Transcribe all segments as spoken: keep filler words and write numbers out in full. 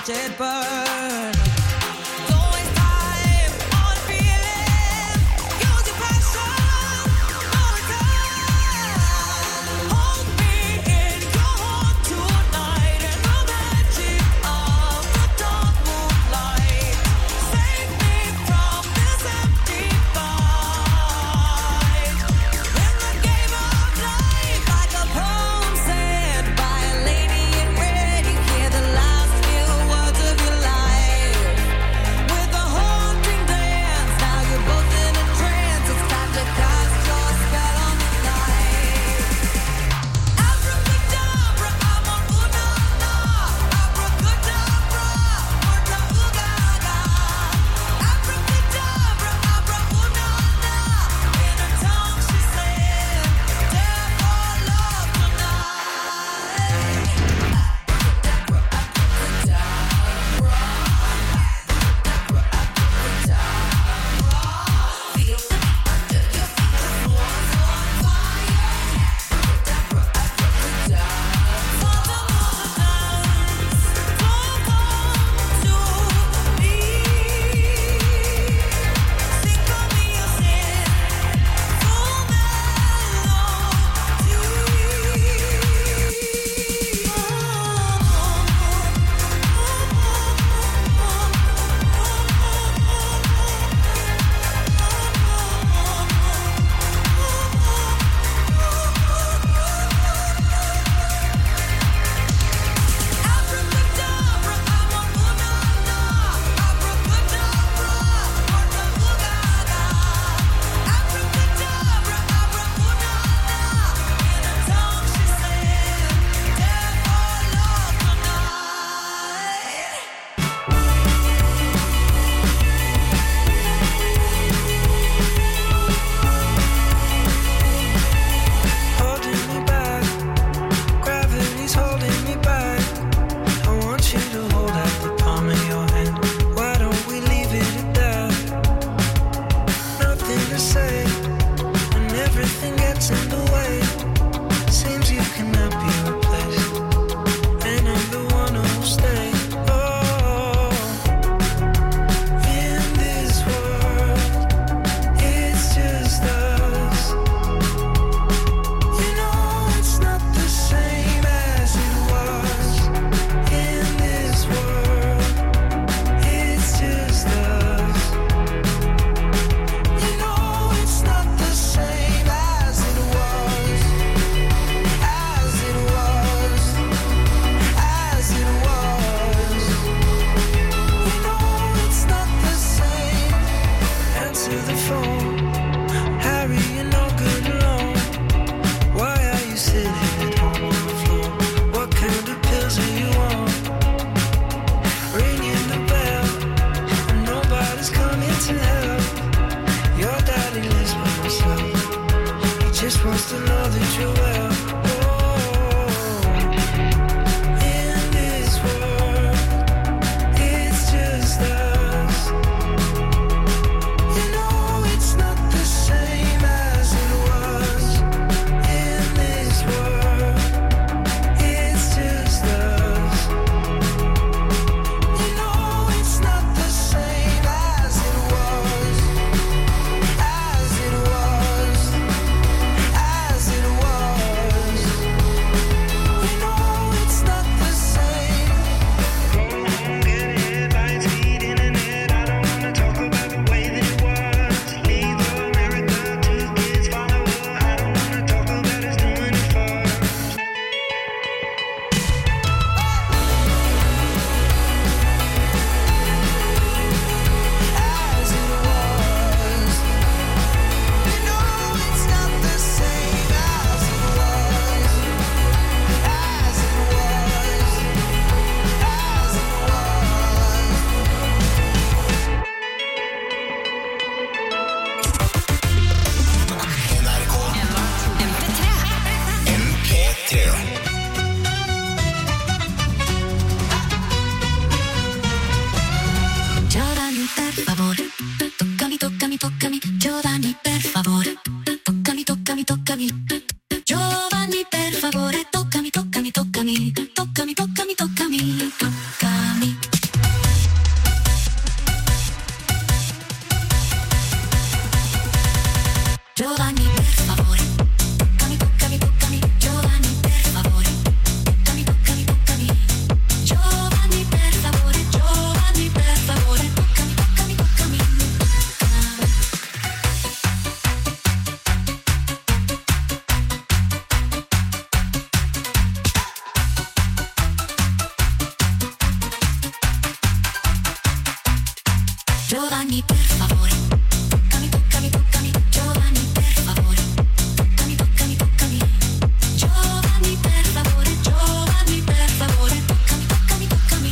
watch it burn. Don't waste time on feelings. Use your passion, no return. Hold me in your heart tonight in the magic of the dark moonlight. Save me from this empty fight. In the game of life, like a poem said by a lady in red, you hear the last few words of your life. Giovanni, per favore, toccami, toccami, toccami. Giovanni, per favore, toccami, toccami, toccami. Giovanni, per favore, Giovanni, per favore, toccami, toccami, toccami.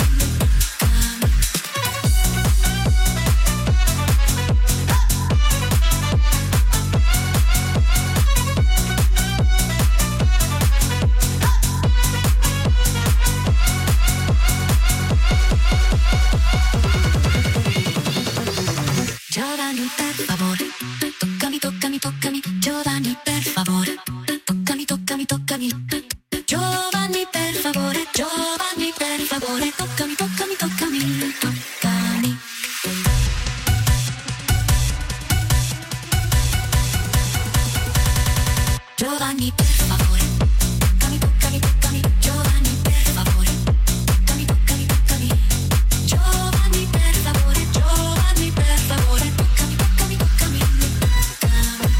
Giovanni, per favore, toccami, toccami, toccami. Giovanni, per favore, toccami, toccami, toccami. Giovanni, per favore, Giovanni, per favore, toccami, toccami, toccami, toccami. Giovanni, per favore, toccami, toccami, toccami. Giovanni, per favore, toccami, toccami, toccami. Giovanni, per favore, Giovanni, per favore, toccami, toccami, toccami, toccami.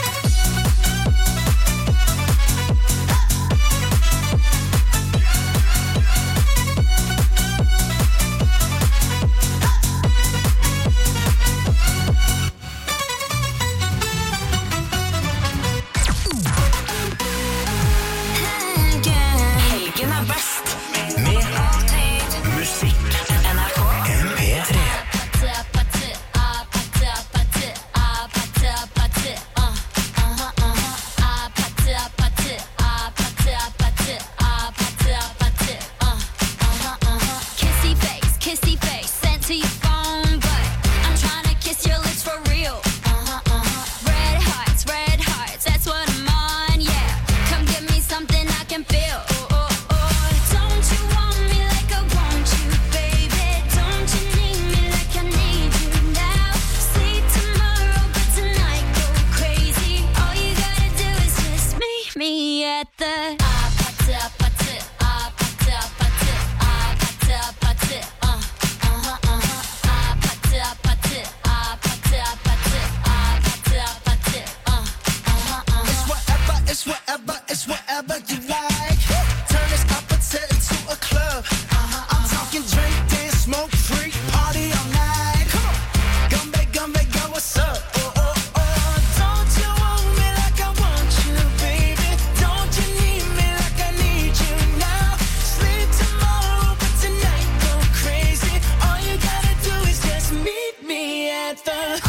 Helgen er best med musikk. N R K M P tre. Kissy face, kissy face, sent to your phone, but I'm trying to kiss your lips for real. Red hearts, red hearts, that's what I'm on, yeah. Come give me something I can feel. Don't you want me like I want you, baby? Don't you need me like I need you now? Sleep tomorrow, but tonight go crazy. All you gotta do is just meet me at the It's whatever, it's whatever you like. Turn this appetite into a club. I'm talking drink, dance, smoke, freak, party all night. Come on, gumbe, gumbe, go, what's up? Oh, oh, oh. Don't you want me like I want you, baby? Don't you need me like I need you now? Sleep tomorrow, but tonight go crazy. All you gotta do is just meet me at the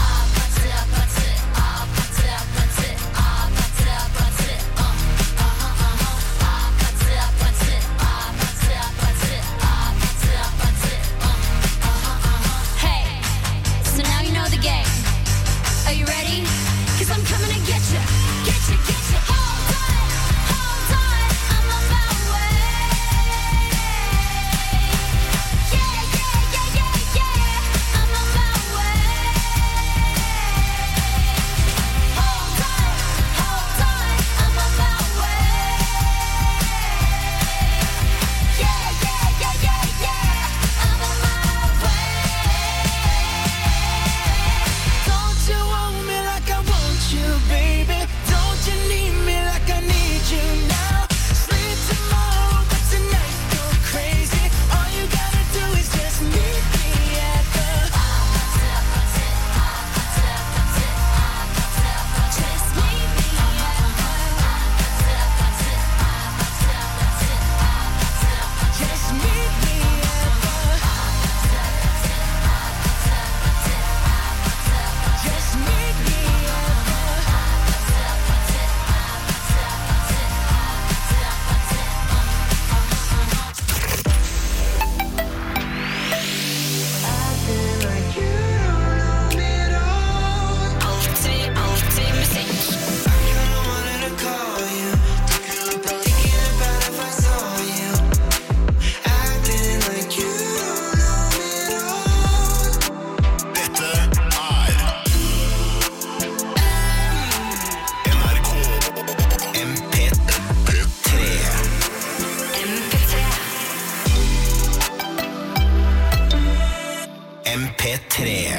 Hey, so now you know the game. Are you ready? Cause I'm coming to get you, get you, get you. Hold on, hold on, I'm on my way. Yeah, yeah, yeah, yeah, yeah, I'm on my way. Hold on, hold on, I'm on my way. Yeah, yeah, yeah, yeah, yeah, I'm on my way. Don't you want me like I want you, baby? Don't you need me like I need you now? Sleep tomorrow, but tonight go crazy. All you gotta do is just meet me at the Just meet me just meet me at the just meet me at Alltid, alltid musikk. M P tre. M P tre.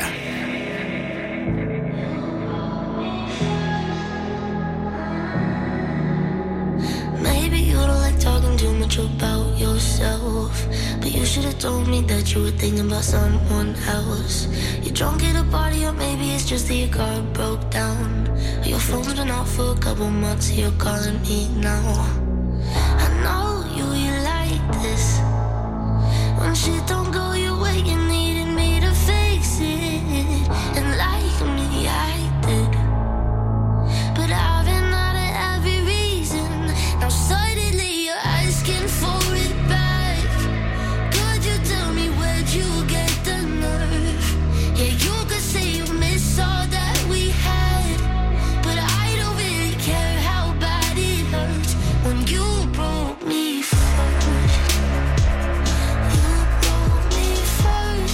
Maybe you don't like talking too much about yourself. yourself. But you should have told me that you were thinking about someone else. You're drunk at a party, or maybe it's just that your car broke down. Or your phone's been off for a couple months, you're calling me now. I know you, you like this. When shit don't go your way, you needed me to fix it. And like me, I did. But I've been out of every reason. Now suddenly you're asking for it back. Could you tell me where'd you get the nerve? Yeah, you could say you miss all that we had, but I don't really care how bad it hurts when you broke me first. You broke me first.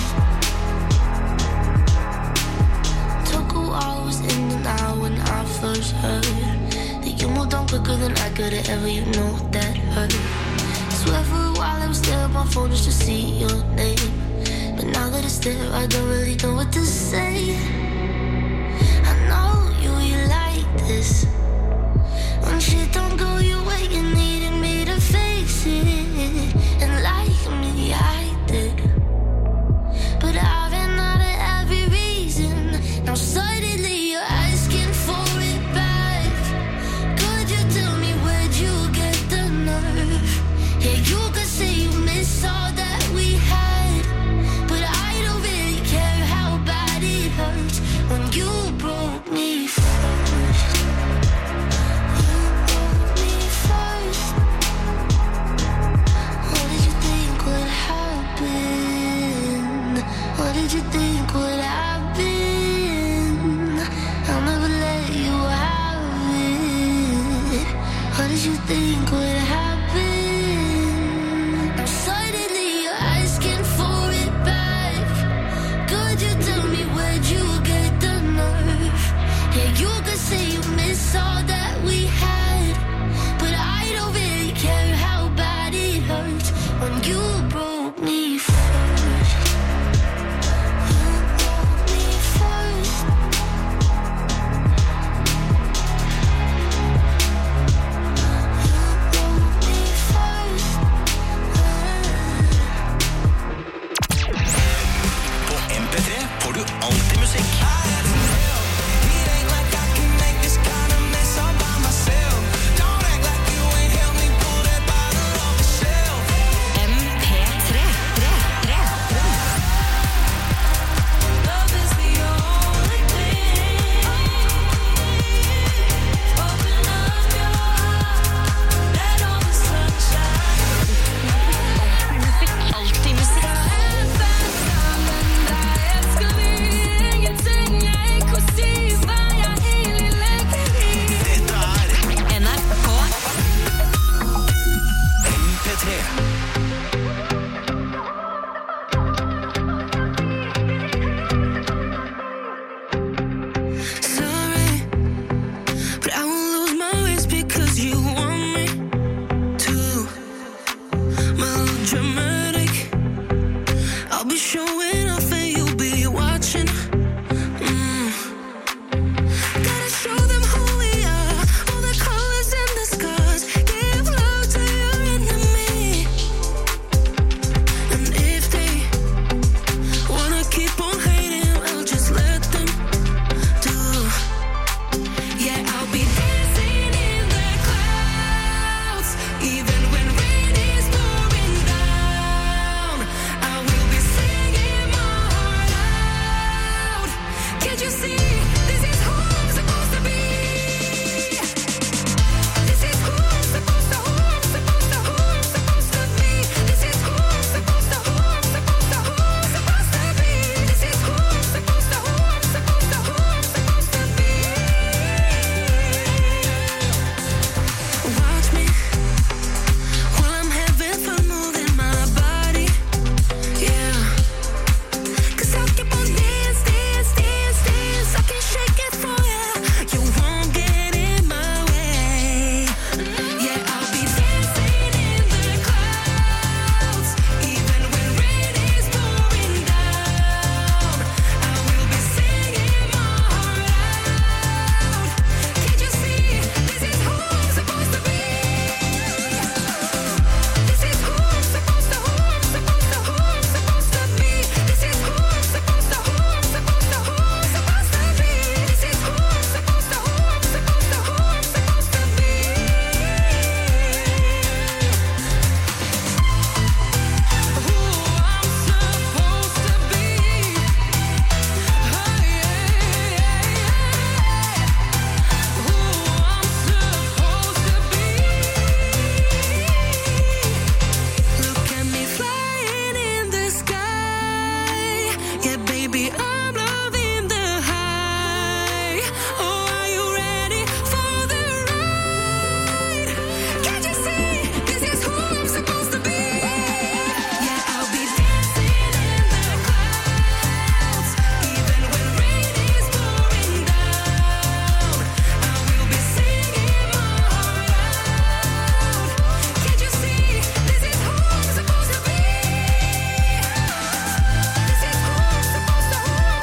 Took a while, was in and out when I first heard that you moved on quicker than I could've ever, you know that hurt. Swear for a while I was there on my phone just to see your name, but now that it's there I don't really know what to say. I know you, you like this. When shit don't go your way, you needed me to fix it. And like me, I did. But I've been out of every reason. Now suddenly you're asking for it back. Could you tell me where'd you get the nerve? Yeah, you could say you miss all that we had, but I don't really care how bad it hurts when you broke me first. You broke me first. What did you think would happen? What did you think would happen? I'll never let you have it. What did you think would happen? Now suddenly you're asking for it back. Could you tell me where'd you get the nerve? Yeah, you could say you miss all that we had, but I don't really care how bad it hurts when you broke me first. You baby, I'm loving the high. Oh, are you ready for the ride? Can't you see this is who I'm supposed to be? Yeah, I'll be dancing in the clouds, even when rain is pouring down. I will be singing my heart out. Can't you see this is who I'm supposed to be? This is who I'm supposed to, who I'm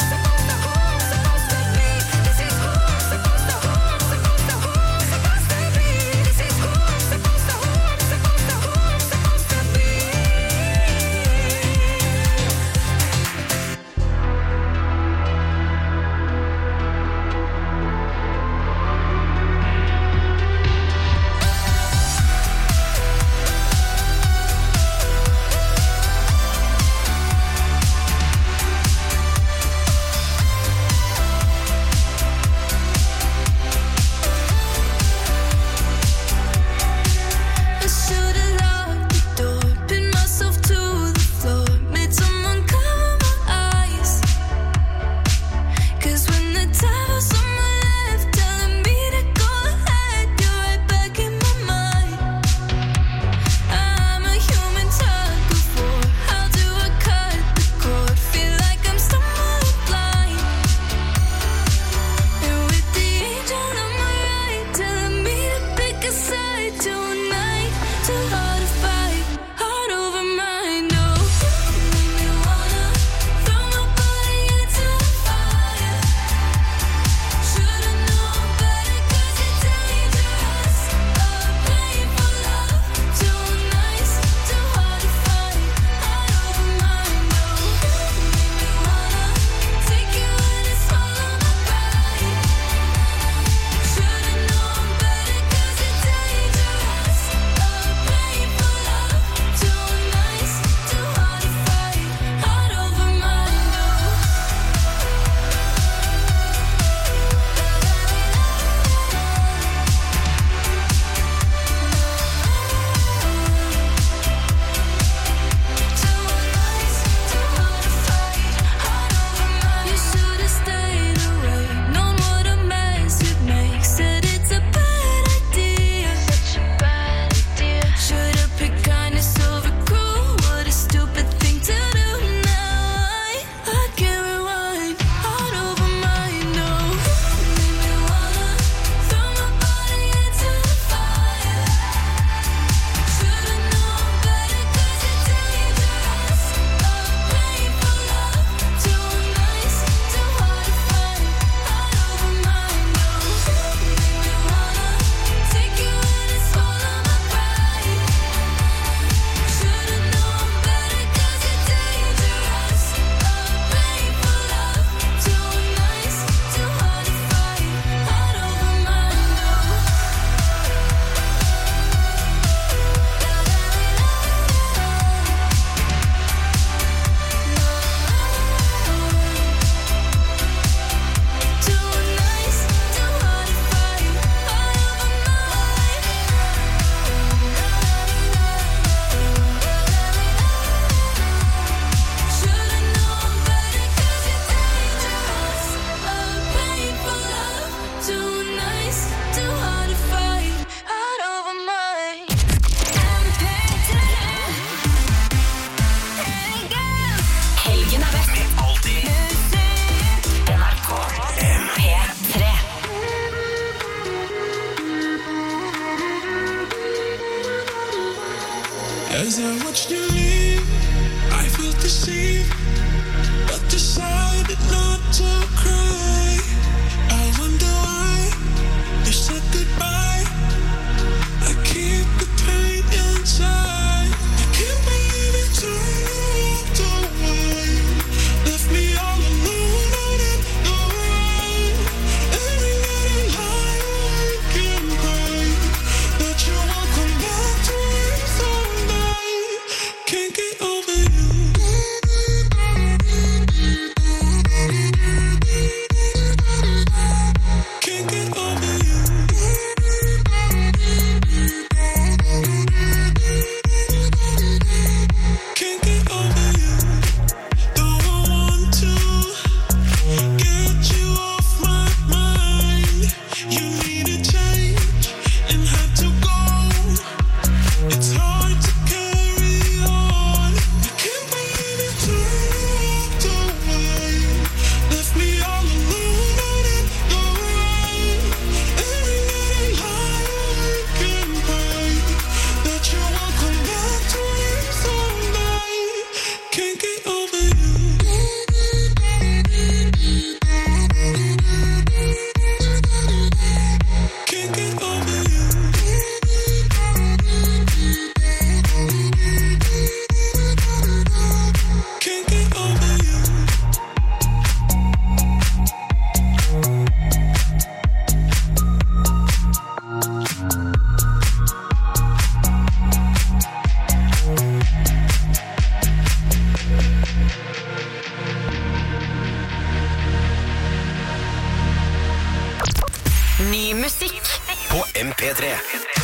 musikk på M P tre.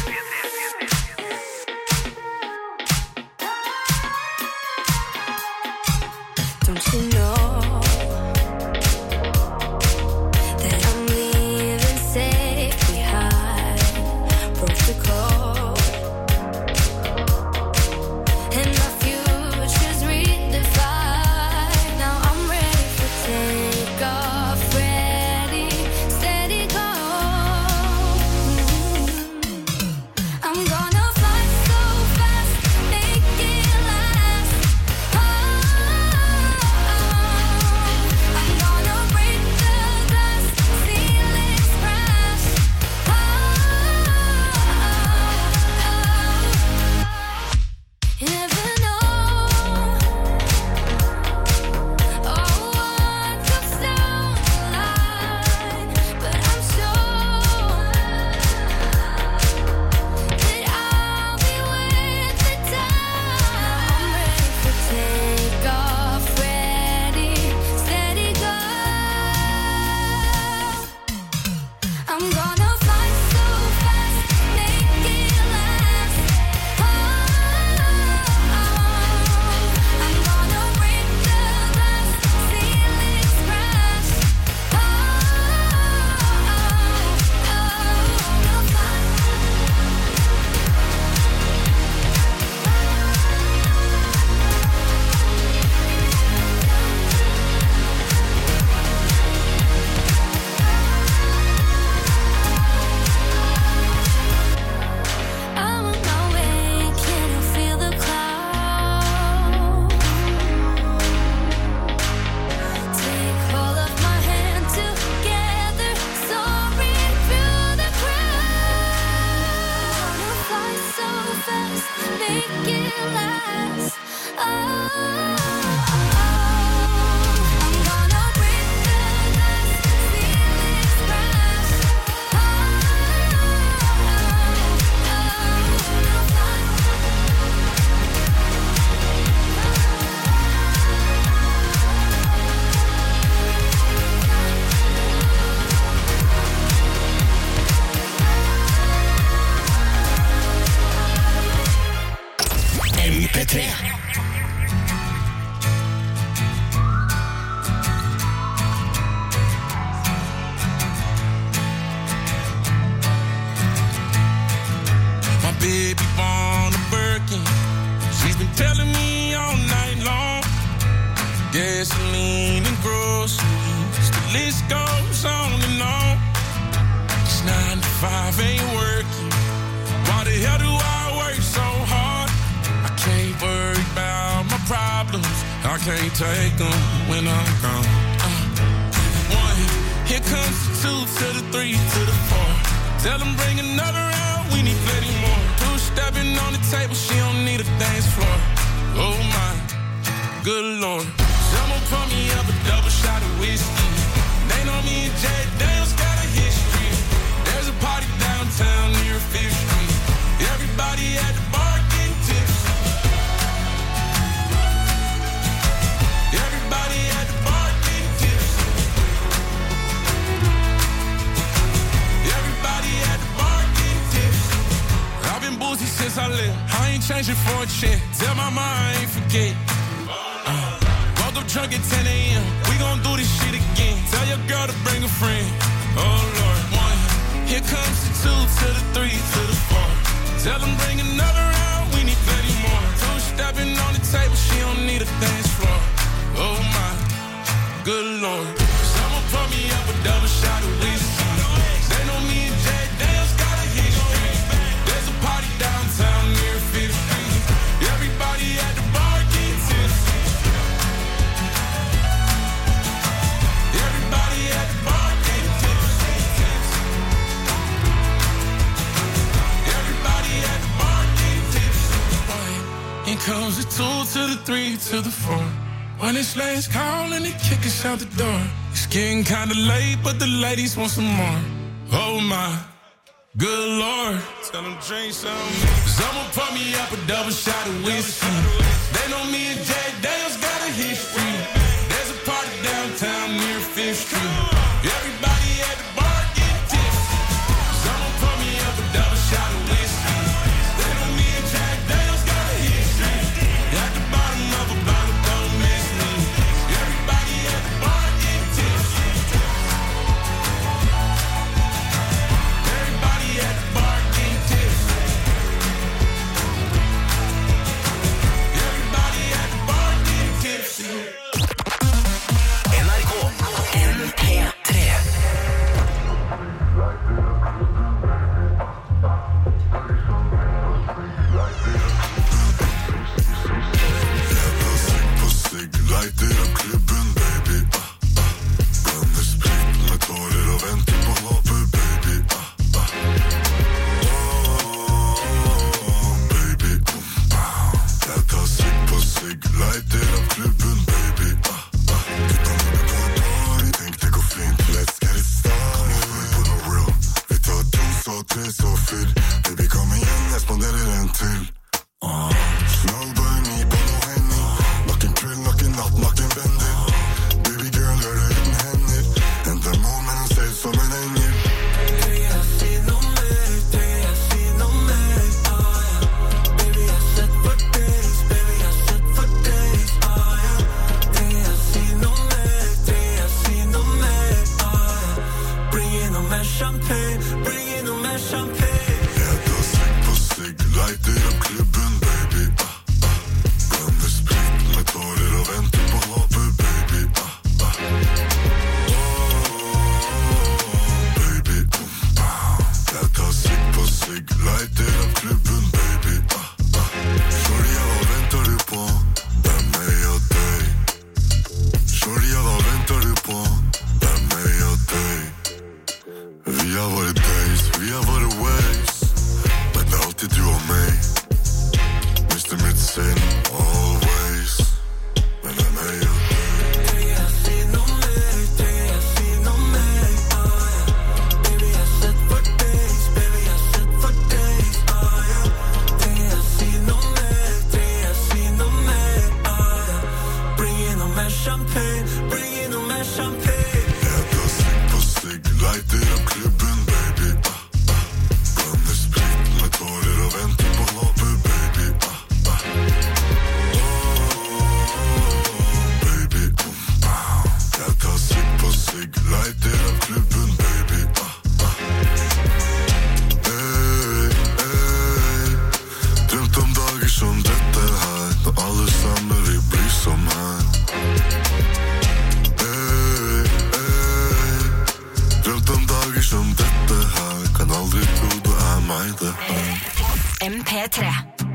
Don't you know that I'm leaving safe behind? Broke the code, and my future's redefined. Now I'm ready for takeoff, ready, steady, go. I'm gonna fly so fast, make it last. Oh, I'm gonna break the glass, ceilings crash. Oh, you never know. Oh, what comes down the line, but I'm sure that I'll be with the time. I'm ready for takeoff, ready, steady, go. I'm gonna fly so fast, make it last. Oh, I'm gonna break the glass, ceilings crash. Oh, I'm gonna fly. I'm on my way, can you feel the cloud? Take hold of my hand, together soaring through the crowd. Gonna fly so fast, make it last. Oh, I'm gonna break the glass, ceilings crash. Oh, M P tre. My baby born a Birkin. She's been telling me all night long. Gasoline and groceries, the list goes on and on. It's nine to five, ain't working. Why the hell do I work so hard? I can't worry about my problems. I can't take them when I'm gone. Uh, one, here comes the two to the three to the four. Tell them bring another round, we need plenty more. Two stepping on the table, she don't need a dance floor. Oh my, good lord. Someone pour me up a double shot of whiskey. They know me and Jay Daniels got a history. There's a party downtown near Fifth Street. Everybody at the bar getting tipsy. Everybody at the bar getting tipsy. Everybody at the bar getting tipsy. I've been boozy since I left. I ain't changing for a check. Tell my mom I ain't forget. Uh, woke up drunk at ten a.m. We gon' do this shit again. Tell your girl to bring a friend. Oh Lord, one. Here comes the two to the three to the four. Tell them bring another round, we need plenty more. Two stepping on the table, she don't need a dance floor. Oh my, good lord. Someone pour me up a double shot of whiskey. They know me and Jay Daniels got a history. There's a party downtown near Fifth Street. Everybody at the bar getting tipsy. Everybody at the bar getting tipsy. Everybody at the bar getting tipsy. Here comes the two to the three to the four. When it's last call and they kick us out the door. It's getting kinda late, but the ladies want some more. Oh my, good lord. Tell them drink some. Someone pour me up a double shot of whiskey. They know me and Jay Daniels got a history. There's a party downtown near Fifth Street. Everybody at the bar getting tipsy. bringing on mer champagne. Äta cigg på cigg, lighter upp klubben baby. Ah, ah. Blandar sprit med tårar och väntar på hoppet baby. Ah, ah. Oh, baby, um, ah. Äta cigg på cigg, lighter upp klubben baby. Ah, ah. Hey, hey. Drömt om dagar som detta här, när allesammans vi blir som här. Hey, hey. Drömt om dagar som detta här, kan aldrig tro du är mig det här. M P tre.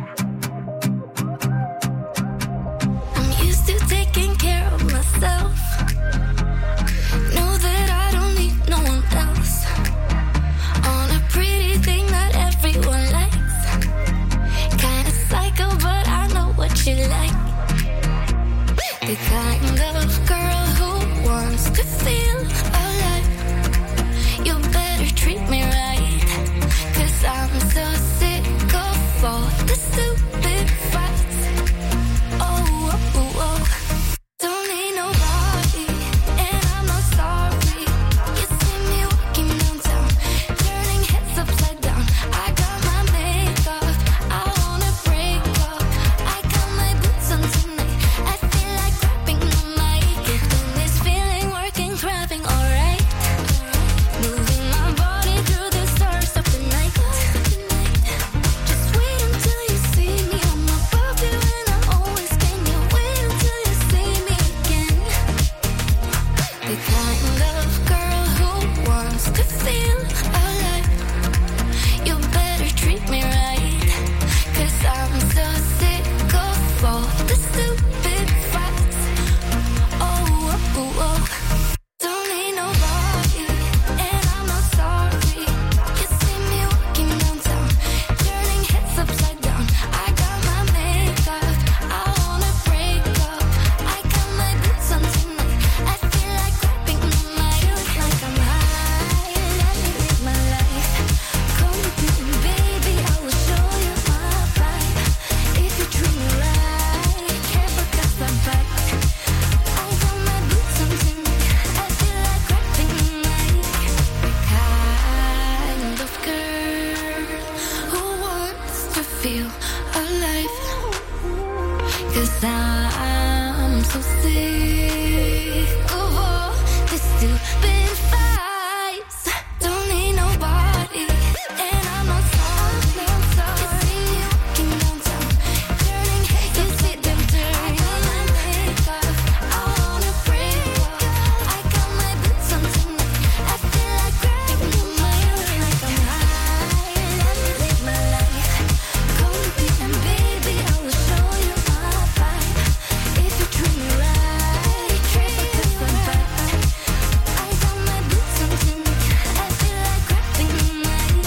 I'm used to taking care of myself. Know that I don't need no one else. On a pretty thing that everyone likes. Kinda psycho, but I know what you like. The kind of girl who wants to feel alive. You better treat me right, 'cause I'm so sick of all the stupid fights. Oh, oh, oh. Don't need nobody, and I'm not sorry. You see me walking downtown, turning heads upside down. I got my makeup, I wanna break up. I got my boots on tonight, I feel like grabbing the mic. Getting this feeling, working, crabbing, alright. Moving my body through the stars of the night. Just wait until you see me. I'm above you and I always can. You wait until you see me again. The kind of girl who wants to feel alive. You better treat me right, 'cause I'm so sick of all the stupid fights. Oh, oh, oh. Don't need nobody, and I'm not sorry. You see me walking downtown, turning heads upside down. I got my makeup, I wanna break up. I got my boots on tonight, I feel like grabbing the mic. Like I'm high, let me live my life. Come with me, baby, I will show you my vibe. If you treat me right, careful 'cause I bite. I got my boots on tonight, I feel like grabbing the mic. Kind of girl who wants to feel alive, 'cause I'm so sick of all the stupid fights. Don't need nobody, and I'm not sorry. You see me walking downtown, turning heads, you see them turn. I got my makeup, I wanna break up. I got my boots on tonight, I feel like grabbing the mic. Like I'm high, let me live my life. Come with me and baby, I will show you my vibe. If you treat me right, treat me 'cause I'm bad. I got my boots on tonight, I feel like grabbing the mic.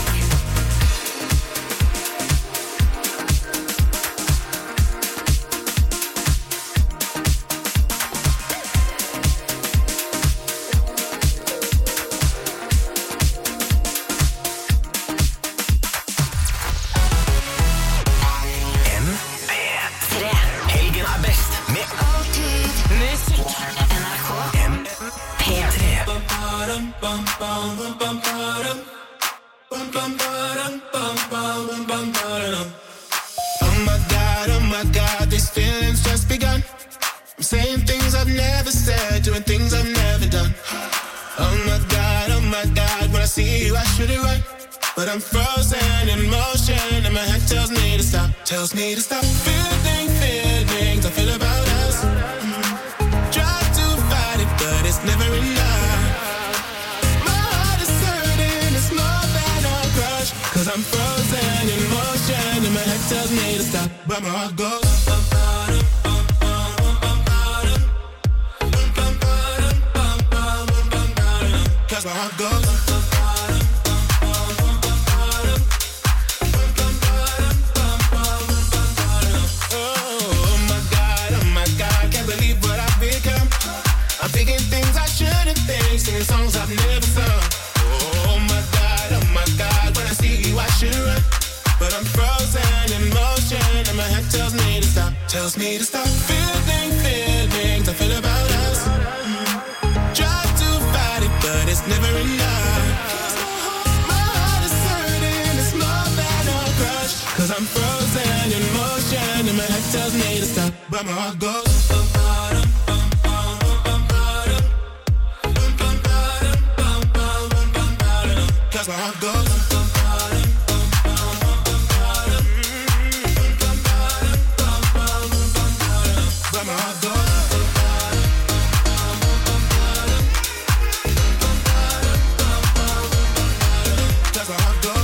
M P tre. Helgen er best med alltid musikk. N R K. M P tre. Oh my God, oh my God, these feelings just begun. I'm saying things I've never said, doing things I've never done. Oh my God, oh my God, when I see you I should it right, but I'm frozen in motion and my head tells me to stop, tells me to stop. Feeling feelings I feel about us. Mm. Try to fight it, but it's never enough. My heart is hurting, it's more than a crush, 'cause I'm frozen in motion and my head tells me to stop, but my heart goes. Cause my heart goes. Oh my God, oh my God, can't believe what I've become. I'm thinking things I shouldn't think, singing songs I've never sung. Oh my God, oh my God, when I see you I should run, but I'm frozen in motion and my head tells me to stop, tells me to stop. Feeling feelings I feel about us. Mm. but my heart goes. Cause my heart goes. But my heart goes. Cause my heart goes.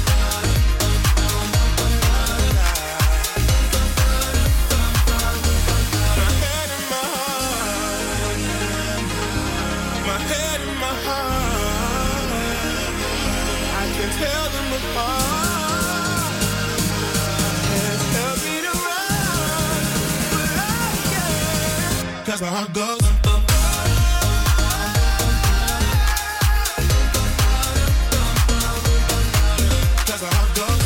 Tell them apart. Can't tell me to run, but I can. Cause my heart goes. Cause my heart goes.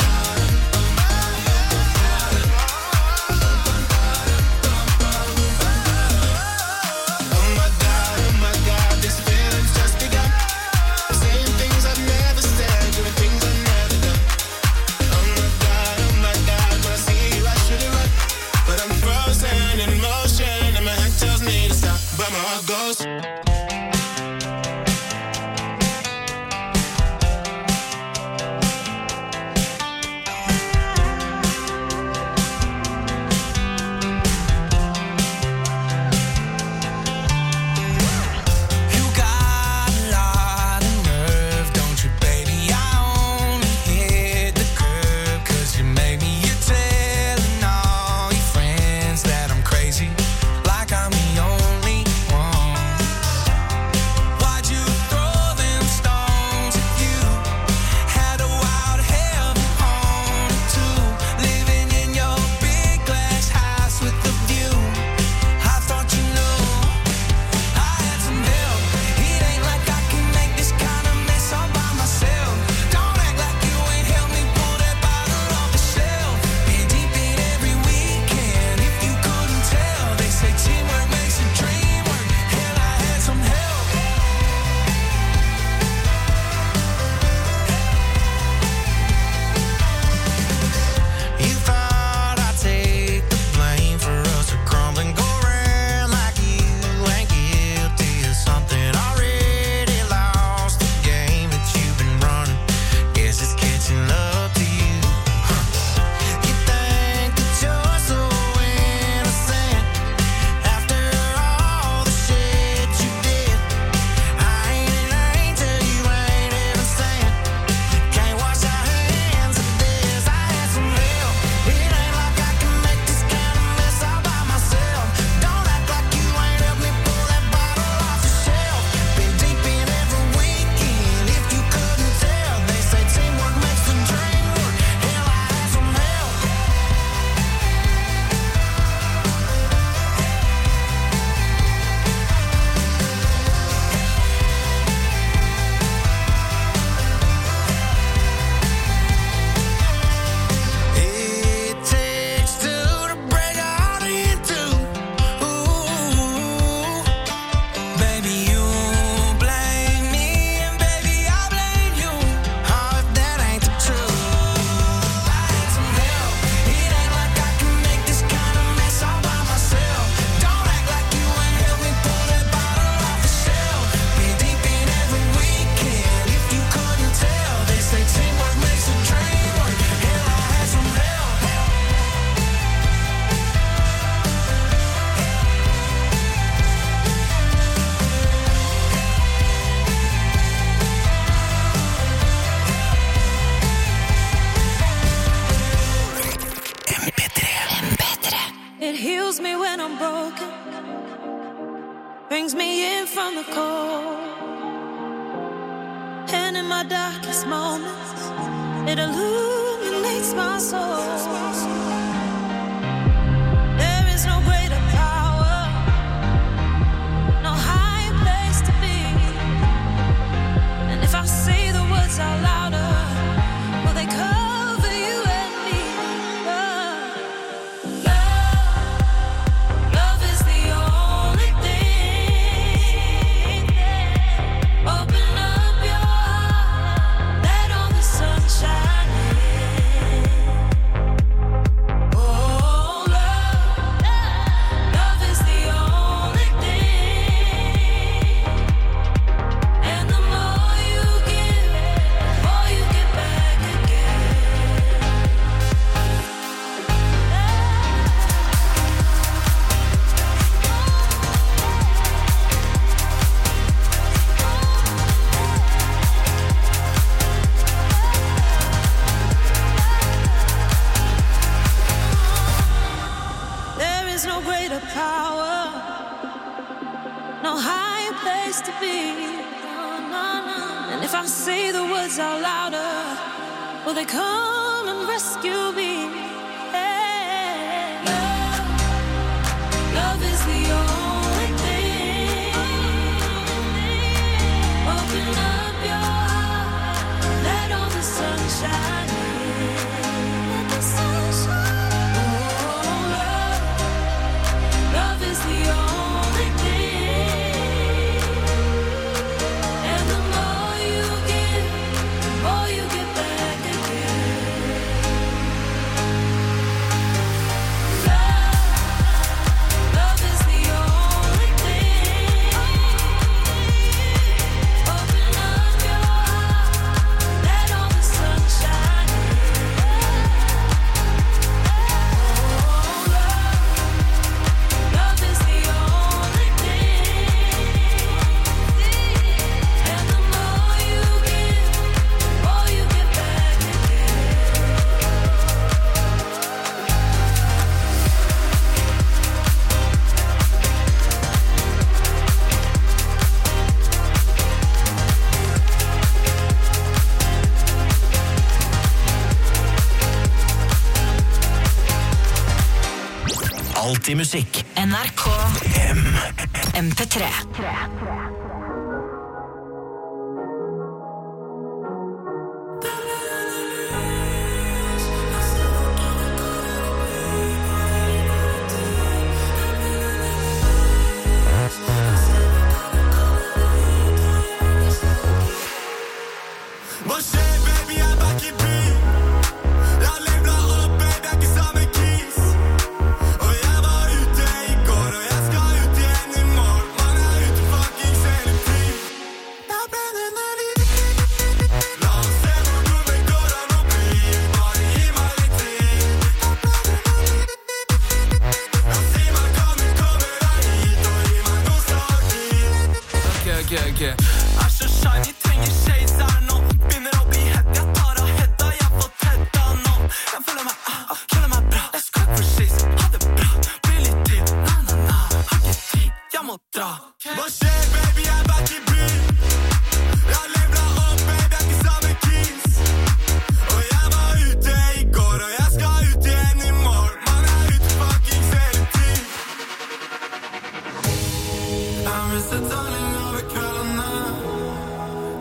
Oh my God, oh my God, this feeling's just begun. Saying things I've never said, doing things I've never done. Oh my God, oh my God, when I see you I should have run, but I'm frozen in motion and my head tells me to stop, but my heart goes. Brings me in from the cold, and in my darkest moments, it illuminates my soul. There is no greater power, no higher place to be. And if I say the words out louder, will they cover you and me? Love, love, love is the only thing. Open up your heart, let all the sunshine in. place to be. And if I say the words out louder, will they come and rescue me? Yeah. Love, love is the only thing. Open up your heart, let all the sunshine in. Let the sunshine. Oh, love, love is the only thing. And the more you give, the more you get back again. Love, love is the only thing. Open up your heart, let all the sunshine in. Oh, love, love is the only thing. And the more you give, the more you get back again. Alltid musikk. N R K M. M P tre. Hva skjer, baby, jeg er back i byen. Jeg levelet opp, baby, jeg er ikke samme kis. Og jeg var ute i går, og jeg skal ut igjen i morgen. Man er ute fuckings hele tiden. Jeg brenner ned litt. La oss se hvor god det går an å bli. Bare gi meg litt tid. Ja, si meg, kan du komme deg hit og gi meg nostalgi? Ok, ok, ok. Er så shiny, trenger shades her nå. Begynner å bli het, jeg tar av hetta, jeg får tetta nå. Jeg føler meg, ah, føler meg bra. Let's go for shit, ha det bra. Blir litt til, na na na. Har ikke tid, jeg må dra. Hva skjer, baby, jeg er back i byen. Jeg levelet opp, baby, jeg er ikke samme kis. Og jeg var ute i går, og jeg skal ut igjen i morgen. Man er ute fuckings hele tiden. Jeg mistet telling over kveldene.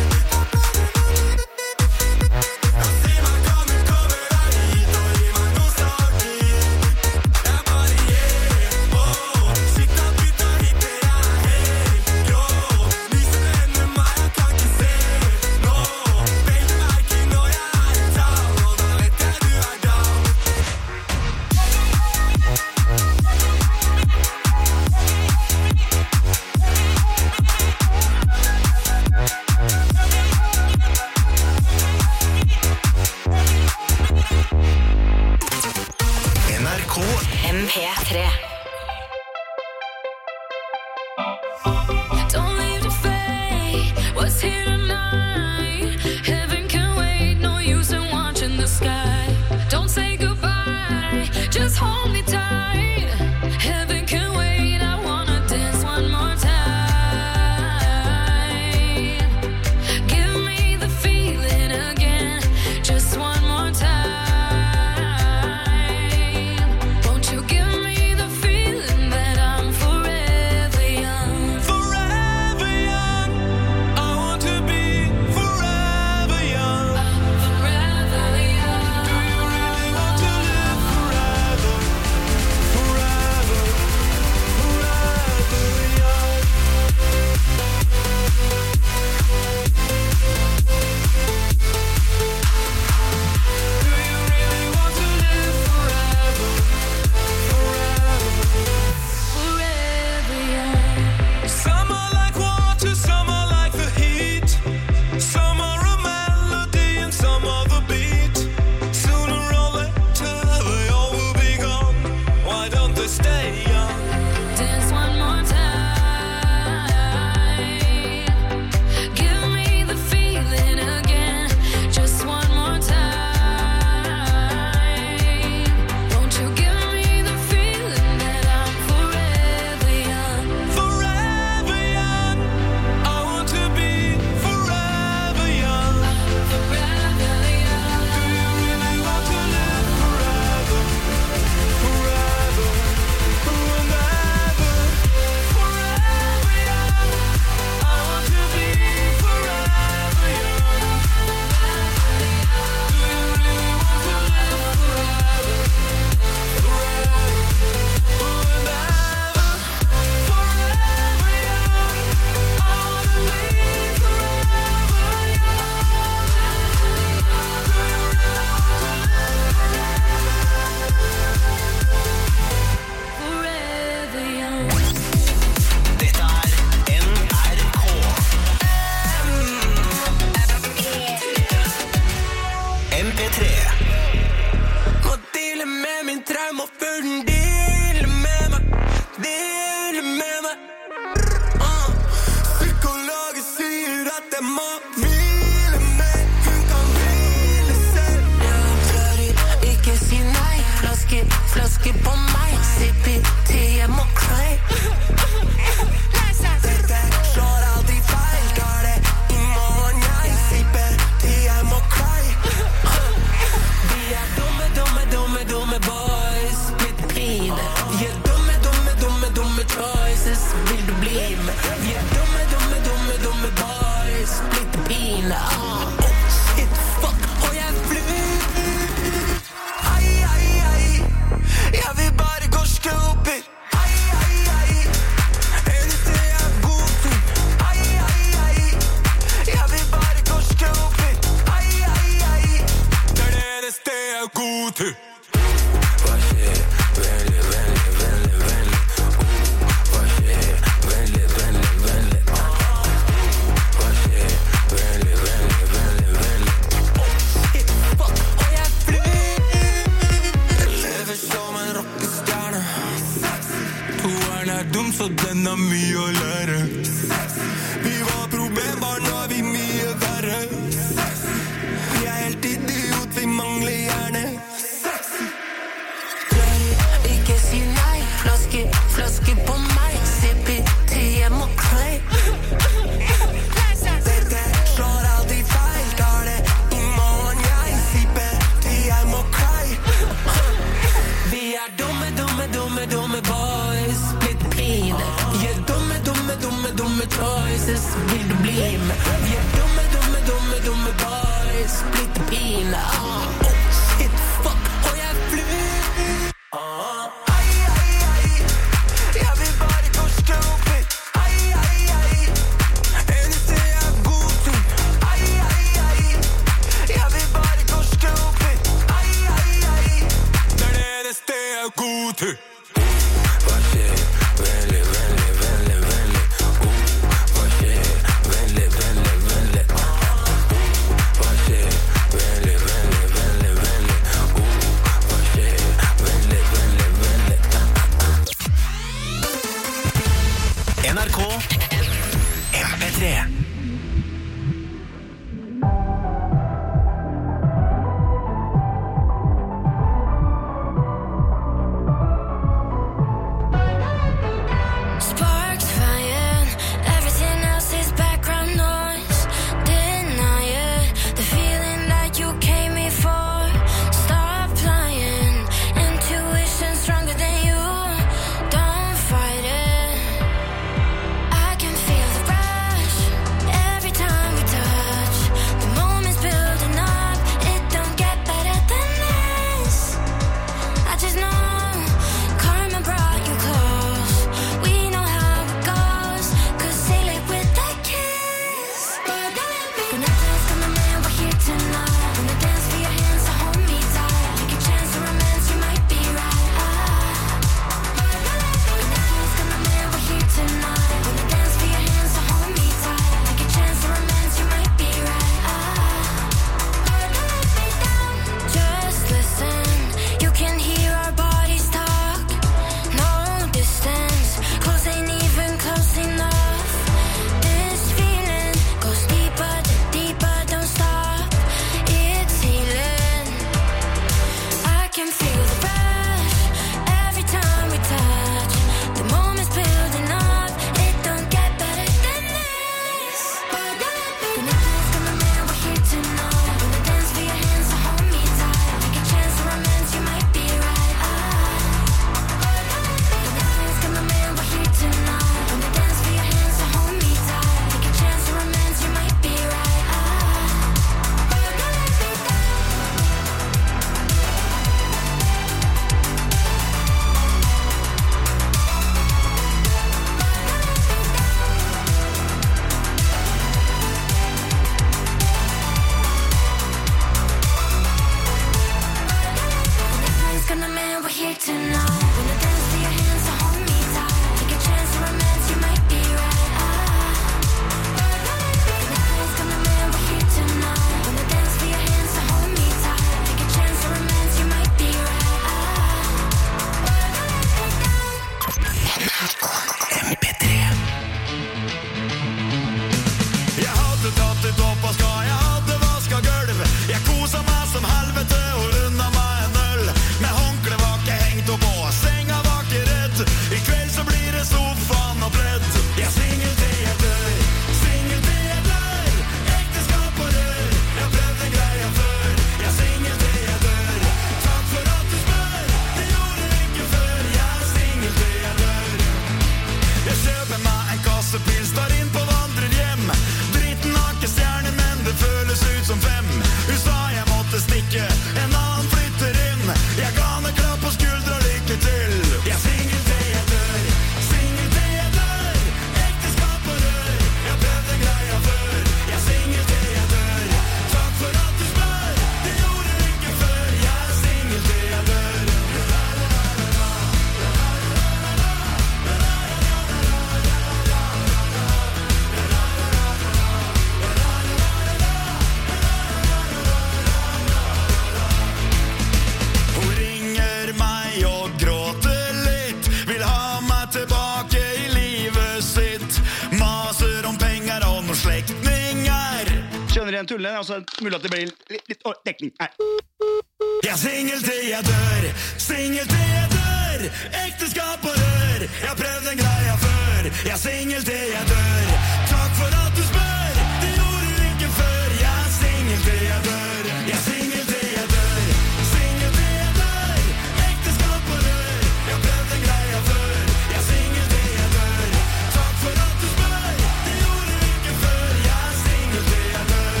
slektninger. Skjønner igjen tullene, altså mulig at det blir litt, litt å, dekning. Nei. Jeg er singel til jeg dør, singel til jeg dør. Ekteskap og rør, jeg har prøvd den greia før. Jeg er singel til jeg dør. Takk for at du spør, det gjorde du ikke før. Jeg er singel til jeg dør, jeg er singel til jeg dør. Singel til jeg dør, ekteskap og rør. Jeg har prøvd den greia før. Jeg er singel til jeg dør. Takk for at du spør, det gjorde du ikke før. Jeg er singel til jeg dør.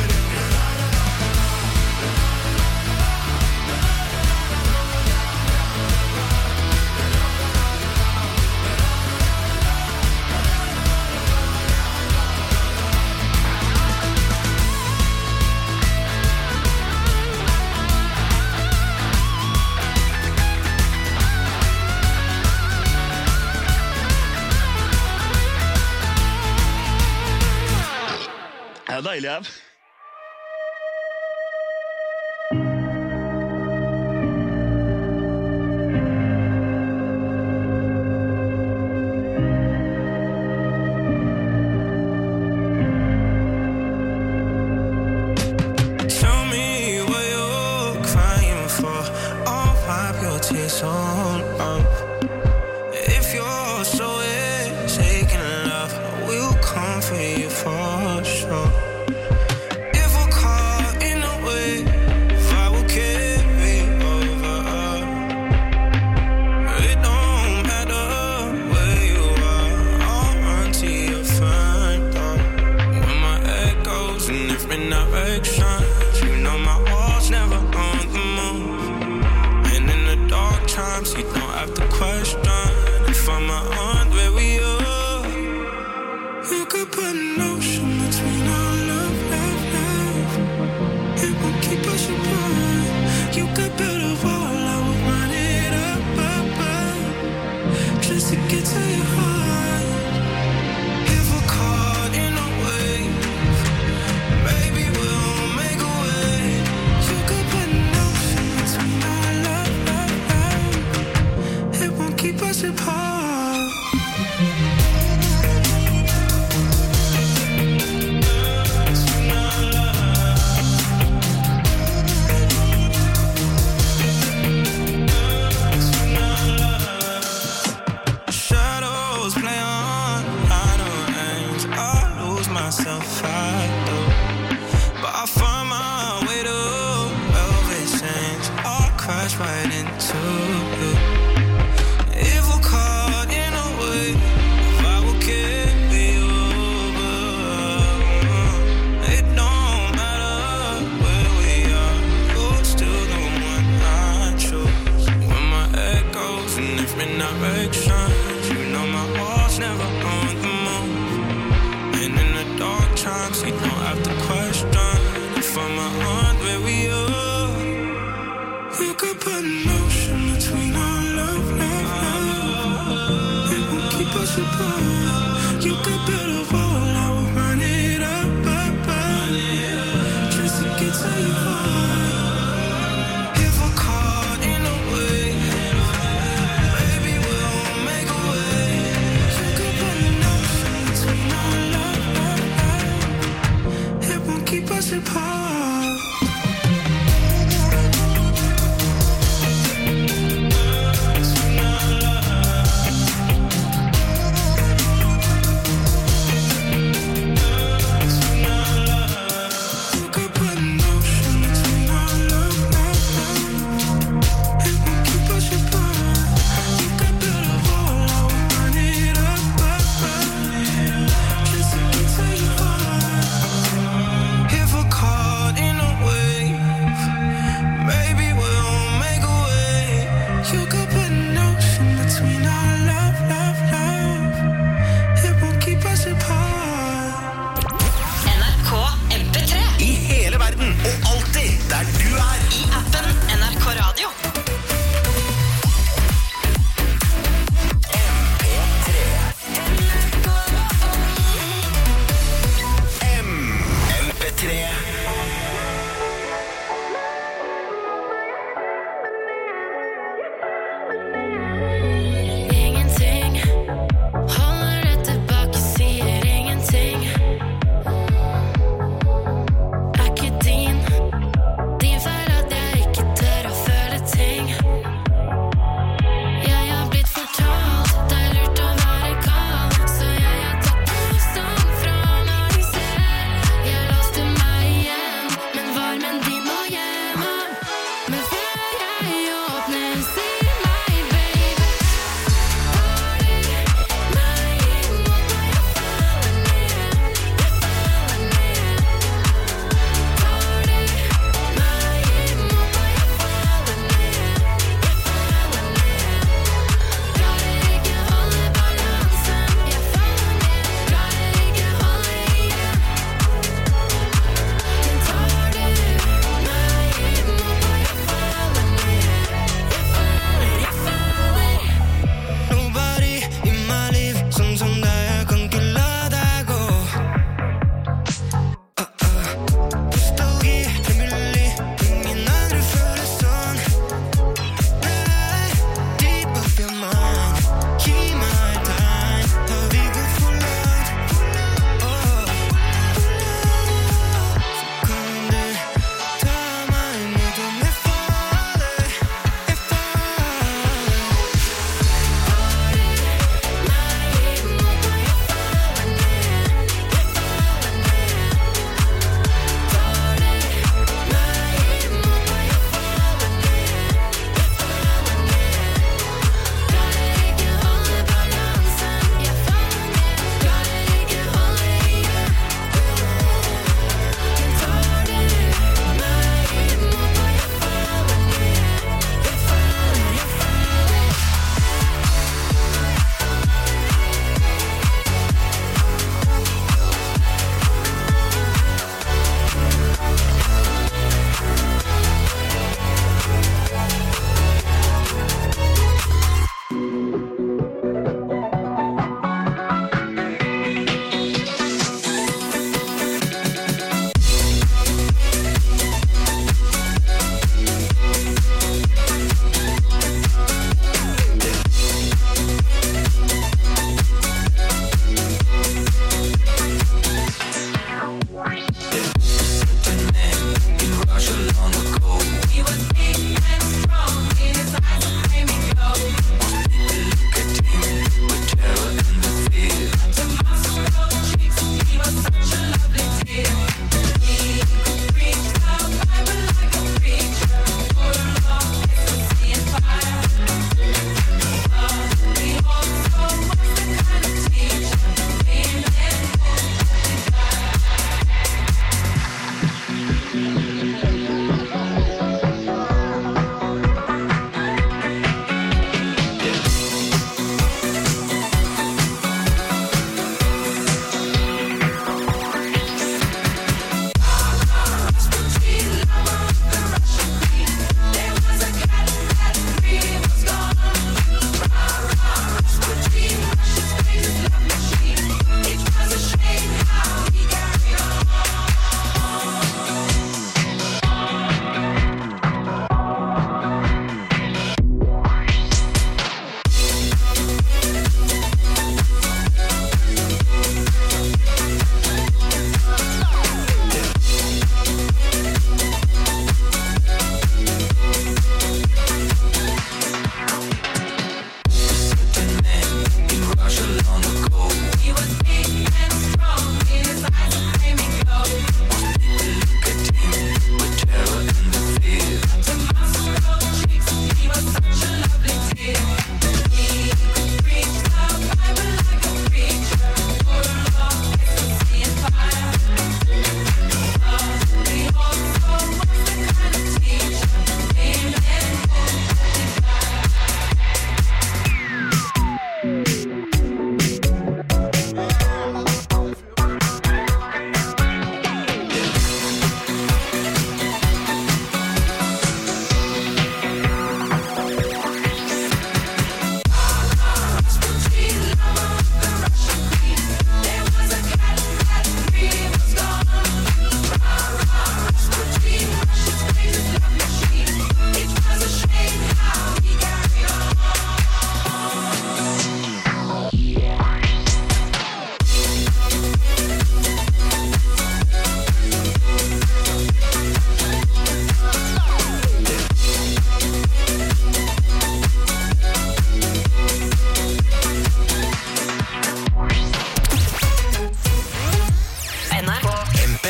Det er deilig her. Tell me what you're crying for. I'll wipe your tears on up. If you're so taking love, I will come for you for sure. If we're caught in a wave, I will carry over. It don't matter where you are, I'll run to your front door. When my head goes in different directions, you know my walls never on the move. And in the dark times, you don't have to question if I'm on where we are. You could put an ocean between our love, love, love. It won't keep us apart. You could build a wall, I will run it up, up, up, just to get to your heart. If we're caught in a wave, maybe we'll make a way. You could put an ocean between our love, love, love. It won't keep us apart. Shadows play on idle hands. I lose myself, I do. But I find my way to velvet sands. I'll crash right into you. If we're caught in a wave, I will carry over. It don't matter where we are, you're still the one I choose. When my head goes in different directions, you know my walls never on the move. And in the dark times, you don't have to question if I'm on where we are. You could put an ocean between our love, love, love. It won't keep us apart. You could build a wall, I will run it up, up, up, just to get to your heart. If we're caught in a wave, maybe we'll make a way. You could put an ocean between our love, love, love. It won't keep us apart. You could put an ocean between our love, love, love. It won't keep us apart. You could build a wall, I will run it up, up, up, just to get to your heart. If we're caught in a wave, maybe we'll make a way. You could put an ocean between our love, love, love. It won't keep us apart. N R K M P tre. I hele verden, og alltid der du er. I appen N R K Radio. M P tre. Ingenting holder det tilbake, sier ingenting.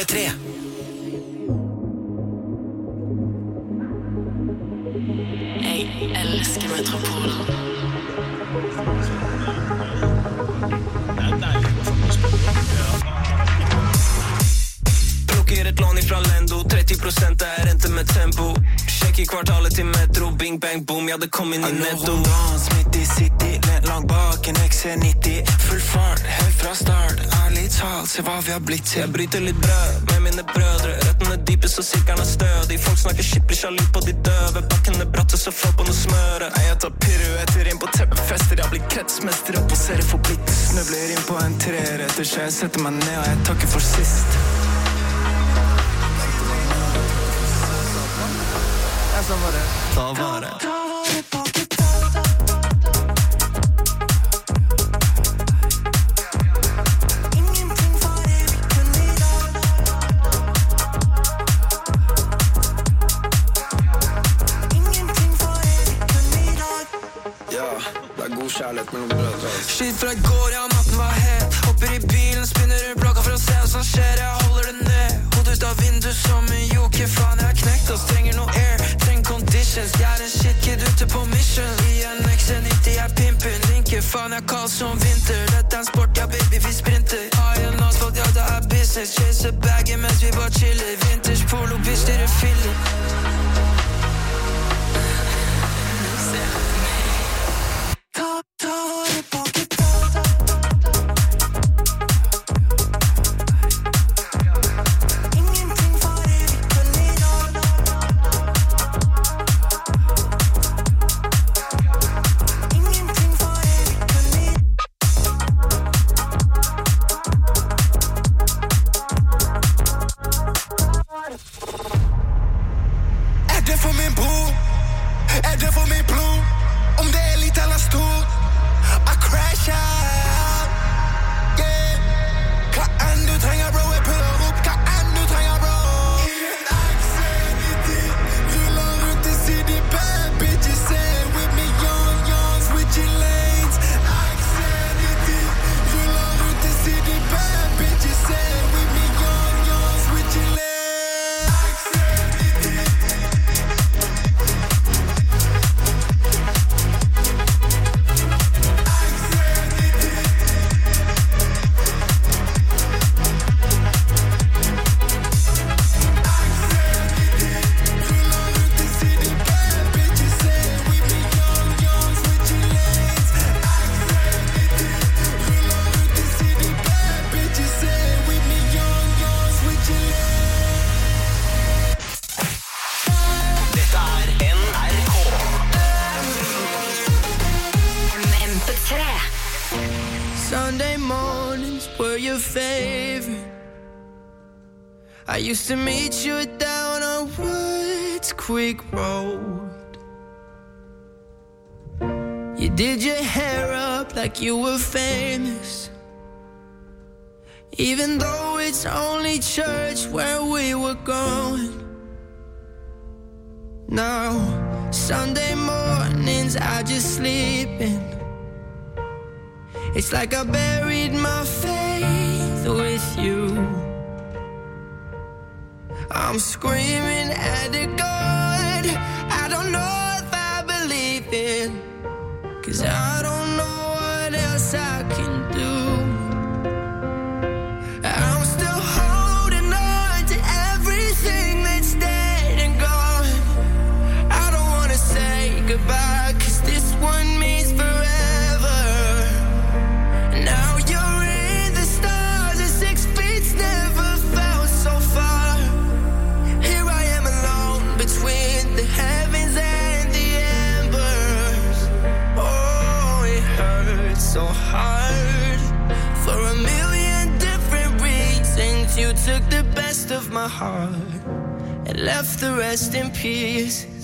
tre. Jeg elsker Metropol. Plukker et lån ifra Lendo, tretti prosent er rente med tempo. Sjekk i kvartalet til Metro, bing bang boom, ja det kom inn i netto. Dans midt i city, lent langt bak en X C nitti. Full fart, helt fra start, ærlig talt, se hva vi har blitt til. Jeg bryter litt brød med mine brødre, røttene dype så sikkerne stødig. Folk snakker skip, blir sjalu på de døve, bakkene bratte så få på noe smøre. Nei, jeg tar piruetter inn på teppefester, jeg blir kretsmester og poserer for blitt. Snøbler inn på en treer etter så jeg setter meg ned og jeg takker for sist. Så var det, da var det. Da var det på gitar. Ingenting for evig kun i dag. Ingenting for evig kun i dag. Ja, det er god kjærlighet mellom brødre. Skitt fra i går, ja, natten var het. Hopper i bilen, spinner i blokka for å se hva som skjer. Jeg holder det ned, hodet ut av vindu som en joke. Faen, jeg har knekt oss, trenger noe air. Conditions, jeg er en shitkid ute på mission. I en X C nitti, jeg pimper linker. Faen, jeg kald som vinter. Dette er en sport, ja baby, vi sprinter. Har en asfalt, ja det er business. Chase baggen mens vi bare chiller. Vintage polo, bitch, dere filler. Ta, ta det på gitar. Ingenting for evig kun i dag. I used to meet you down on Woods Creek Road. You did your hair up like you were famous, even though it's only church where we were going. Now, Sunday mornings I just sleep in. It's like I buried my faith with you. I'm screaming at the God I don't know if I believe in, 'cause I don't know what else I can do. I'm still holding on to everything that's dead and gone. I don't wanna say goodbye, 'cause this one means forever. Now you're in the stars and six feet's never felt so far. Here I am alone between the heavens and the embers. Oh, it hurts so hard for a million different reasons. You took the best of my heart and left the rest in peace.